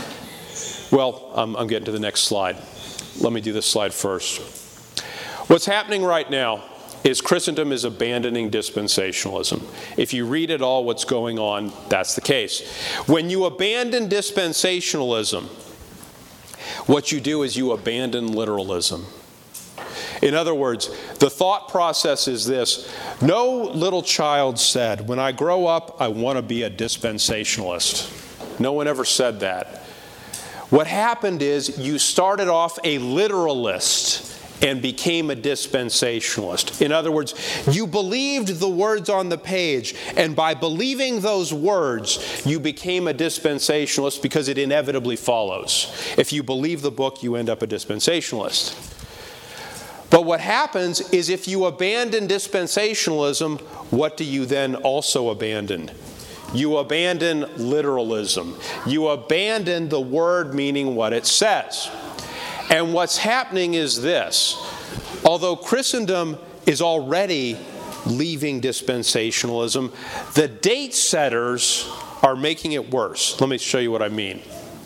Well, I'm getting to the next slide. Let me do this slide first. What's happening right now is Christendom is abandoning dispensationalism. If you read it all, what's going on, that's the case. When you abandon dispensationalism, what you do is you abandon literalism. In other words, the thought process is this. No little child said, when I grow up, I want to be a dispensationalist. No one ever said that. What happened is you started off a literalist and became a dispensationalist. In other words, you believed the words on the page, and by believing those words, you became a dispensationalist because it inevitably follows. If you believe the book, you end up a dispensationalist. But what happens is if you abandon dispensationalism, what do you then also abandon? You abandon literalism. You abandon the word meaning what it says. And what's happening is this. Although Christendom is already leaving dispensationalism, the date setters are making it worse. Let me show you what I mean.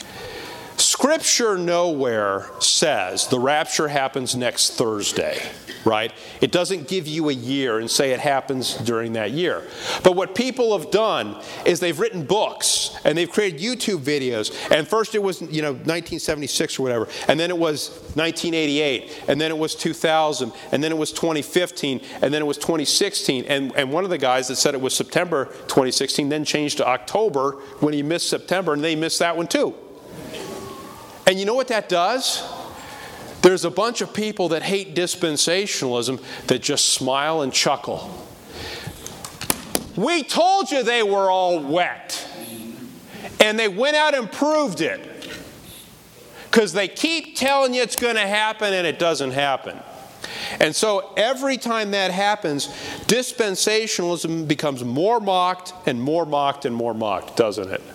Scripture nowhere says the rapture happens next Thursday, right? It doesn't give you a year and say it happens during that year. But what people have done is they've written books and they've created YouTube videos. And first it was, 1976 or whatever. And then it was 1988. And then it was 2000. And then it was 2015. And then it was 2016. And one of the guys that said it was September 2016 then changed to October when he missed September. And they missed that one too. And you know what that does? There's a bunch of people that hate dispensationalism that just smile and chuckle. We told you they were all wet. And they went out and proved it. Because they keep telling you it's going to happen and it doesn't happen. And so every time that happens, dispensationalism becomes more mocked and more mocked and more mocked, doesn't it?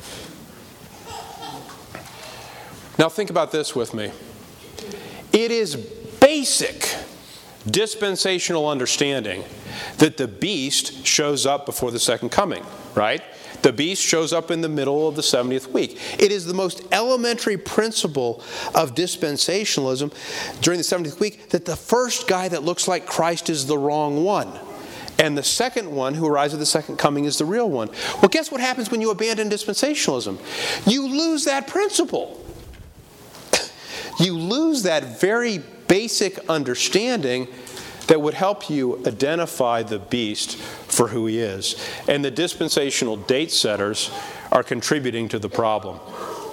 Now think about this with me. It is basic dispensational understanding that the beast shows up before the second coming, right? The beast shows up in the middle of the 70th week. It is the most elementary principle of dispensationalism during the 70th week that the first guy that looks like Christ is the wrong one. And the second one who arrives at the second coming is the real one. Well, guess what happens when you abandon dispensationalism? You lose that principle. You lose that very basic understanding that would help you identify the beast for who he is. And the dispensational date setters are contributing to the problem.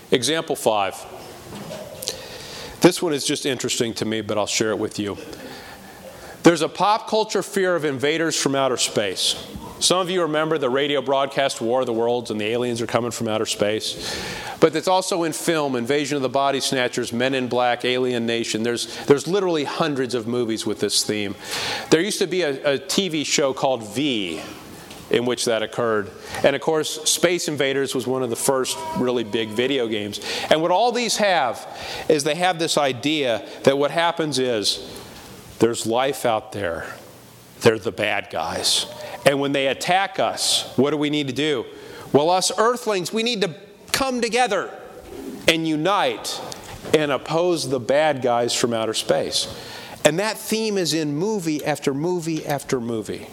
Example 5. This one is just interesting to me, but I'll share it with you. There's a pop culture fear of invaders from outer space. Some of you remember the radio broadcast War of the Worlds and the aliens are coming from outer space. But it's also in film, Invasion of the Body Snatchers, Men in Black, Alien Nation. There's literally hundreds of movies with this theme. There used to be a TV show called V, in which that occurred. And of course, Space Invaders was one of the first really big video games. And what all these have is they have this idea that what happens is there's life out there. They're the bad guys. And when they attack us, what do we need to do? Well, us earthlings, we need to come together and unite and oppose the bad guys from outer space. And that theme is in movie after movie after movie.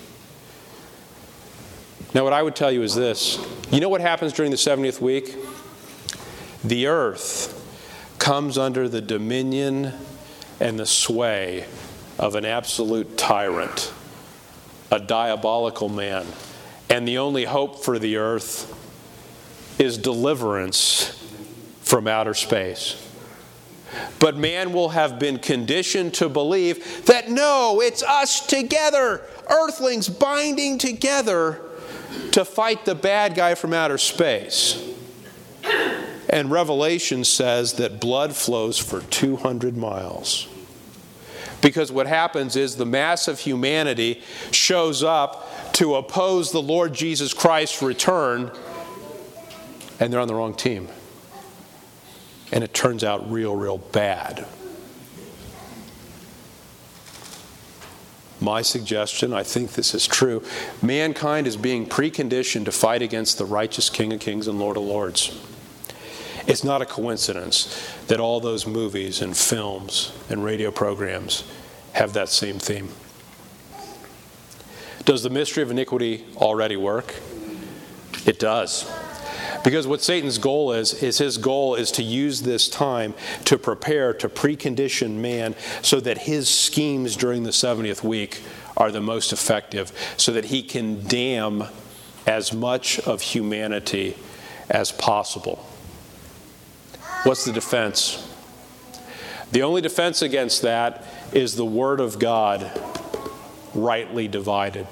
Now, what I would tell you is this. You know what happens during the 70th week? The earth comes under the dominion and the sway of an absolute tyrant, a diabolical man. And the only hope for the earth is deliverance from outer space. But man will have been conditioned to believe that no, it's us together, earthlings binding together to fight the bad guy from outer space. And Revelation says that blood flows for 200 miles. Because what happens is the mass of humanity shows up to oppose the Lord Jesus Christ's return, and they're on the wrong team. And it turns out real bad. My suggestion, I think this is true, mankind is being preconditioned to fight against the righteous King of Kings and Lord of Lords. It's not a coincidence that all those movies and films and radio programs have that same theme. Does the mystery of iniquity already work? It does. Because what Satan's goal is his goal is to use this time to prepare, to precondition man so that his schemes during the 70th week are the most effective, so that he can damn as much of humanity as possible. What's the defense? The only defense against that is the Word of God rightly divided.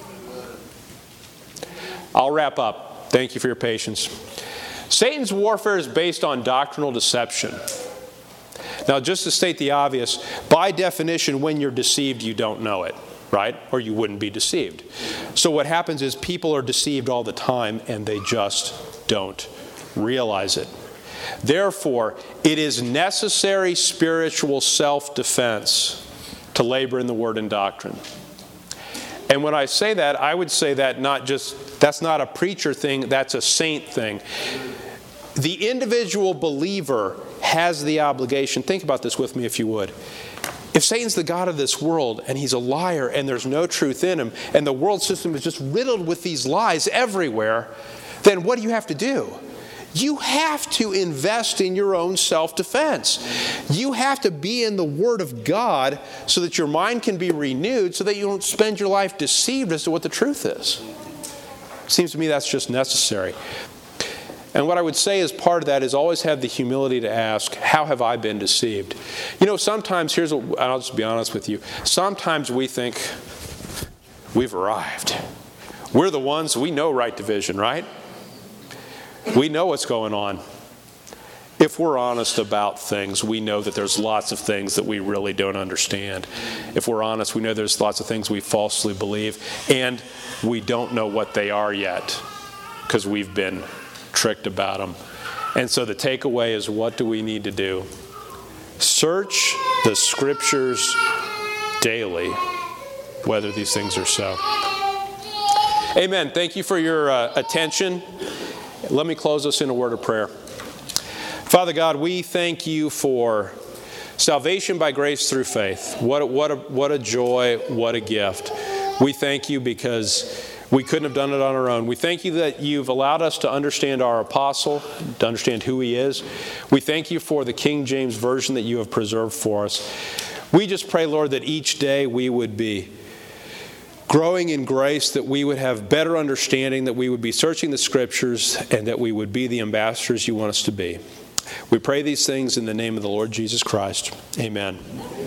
I'll wrap up. Thank you for your patience. Satan's warfare is based on doctrinal deception. Now, just to state the obvious, by definition, when you're deceived, you don't know it, right? Or you wouldn't be deceived. So what happens is people are deceived all the time, and they just don't realize it. Therefore, it is necessary spiritual self-defense to labor in the Word and doctrine. And when I say that, I would say that that's not a preacher thing, that's a saint thing. The individual believer has the obligation. Think about this with me if you would. If Satan's the god of this world and he's a liar and there's no truth in him and the world system is just riddled with these lies everywhere, then what do you have to do? You have to invest in your own self-defense. You have to be in the Word of God so that your mind can be renewed, so that you don't spend your life deceived as to what the truth is. It seems to me that's just necessary. And what I would say as part of that is always have the humility to ask, how have I been deceived? You know, sometimes, and I'll just be honest with you, sometimes we think we've arrived. We're the ones, we know right division, right? We know what's going on. If we're honest about things, we know that there's lots of things that we really don't understand. If we're honest, we know there's lots of things we falsely believe, and we don't know what they are yet because we've been tricked about them. And so the takeaway is, what do we need to do? Search the Scriptures daily, whether these things are so. Amen. Thank you for your attention. Let me close us in a word of prayer. Father God, we thank you for salvation by grace through faith. What a joy, what a gift. We thank you because we couldn't have done it on our own. We thank you that you've allowed us to understand our apostle, to understand who he is. We thank you for the King James Version that you have preserved for us. We just pray, Lord, that each day we would be growing in grace, that we would have better understanding, that we would be searching the Scriptures, and that we would be the ambassadors you want us to be. We pray these things in the name of the Lord Jesus Christ. Amen.